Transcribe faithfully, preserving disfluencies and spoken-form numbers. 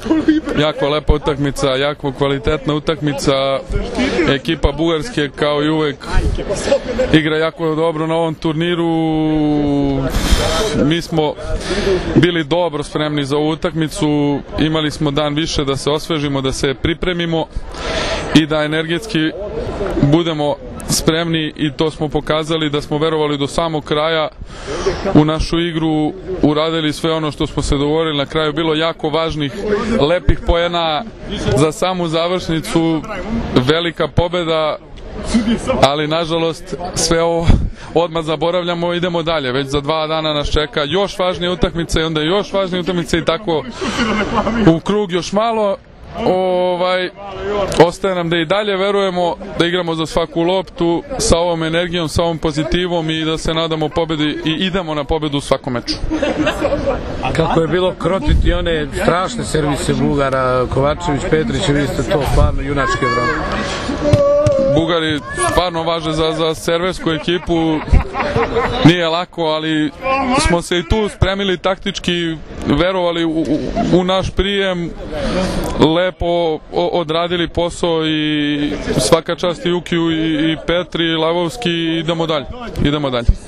jako lepa utakmica, jako kvalitetna utakmica. Ekipa Bugarske kao i uvek igra jako dobro na ovom turniru. Mi smo bili dobro spremni za ovu utakmicu, imali smo dan više da se osvežimo, da se pripremimo i da energetski budemo spremni, i to smo pokazali da smo verovali do samog kraja u našu igru, uradili sve ono što smo se dogovorili. Na kraju bilo jako važnih, lepih poena za samu završnicu, velika pobeda, ali nažalost sve ovo odmah zaboravljamo, idemo dalje. Već za dva dana nas čeka još važnije utakmice i onda još važnije utakmice i tako u krug još malo. Ovaj, ostaje nam da i dalje verujemo, da igramo za svaku loptu sa ovom energijom, sa ovom pozitivom i da se nadamo pobedi i idemo na pobedu u svakom meču. Kako je bilo krotiti one strašne servise Bugara, Kovačević, Petrić, vi ste to stvarno junačke vrane. Bugari stvarno važe za, za serversku ekipu, nije lako, ali smo se i tu spremili taktički, verovali u, u, u naš prijem, lepo odradili posao i svaka čast i Jukiju i, i Petri, i Lavovski, idemo dalje, idemo dalje.